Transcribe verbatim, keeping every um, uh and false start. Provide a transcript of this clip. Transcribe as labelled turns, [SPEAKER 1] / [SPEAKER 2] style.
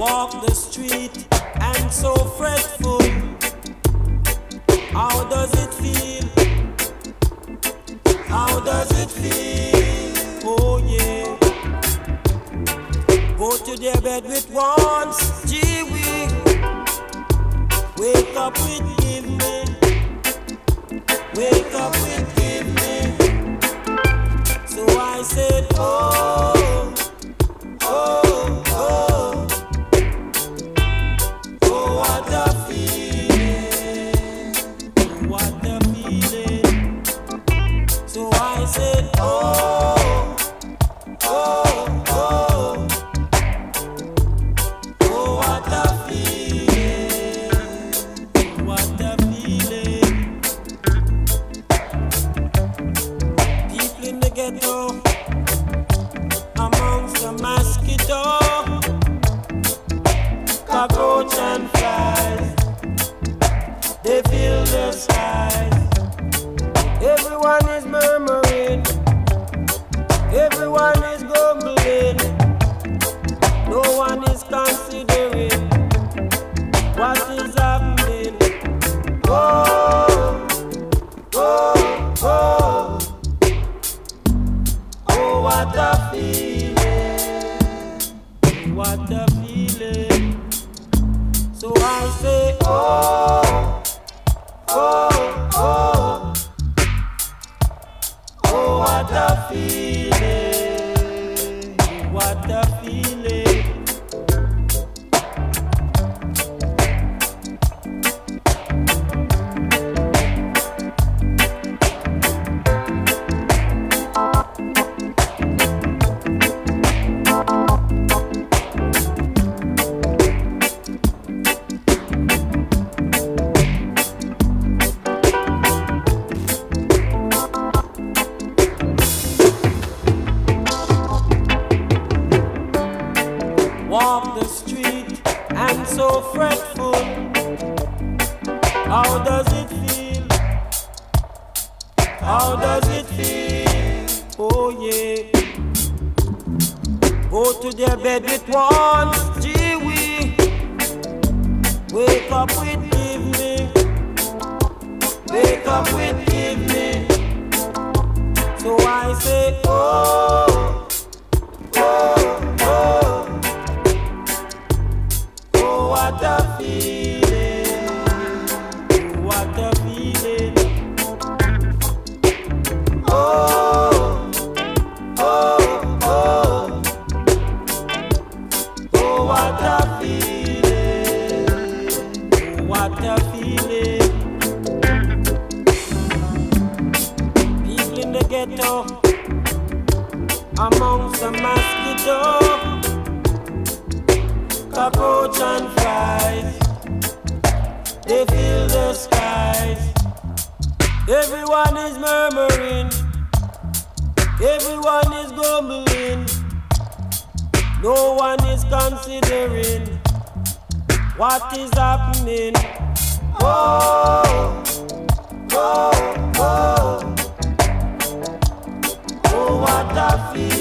[SPEAKER 1] Walk the street and so fretful. How does it feel? How does it feel? Oh yeah. Go to their bed with once, gee wee. Wake up with give me. Wake up with give me. So I said, oh, oh, oh. Oh, what a feeling. What a feeling. So I said, oh, oh, oh. Oh, what a feeling. What a feeling. People in the ghetto, amongst the mosquito, cockroach and flies, they fill the skies. Everyone is murmuring, everyone is grumbling. No one is considering what is happening. Oh, oh, oh. Oh, what a feeling. What a feeling. So I say, oh, oh, oh. Oh, what a feeling. What a feeling. Walk the street and so fretful. How does it feel? How does it feel? Oh yeah. Go to their bed with once, gee wee. Wake up with give me. Wake up with give me. So I say, oh, oh, oh. Oh, what a feeling. What a feeling. Oh, oh, oh. Oh, what a feeling. What a feeling. People in the ghetto, amongst the mosquito, cockroach and flies, they fill the skies. Everyone is murmuring, everyone is grumbling. No one is considering what is happening. Oh, oh, oh. Oh, what a feeling.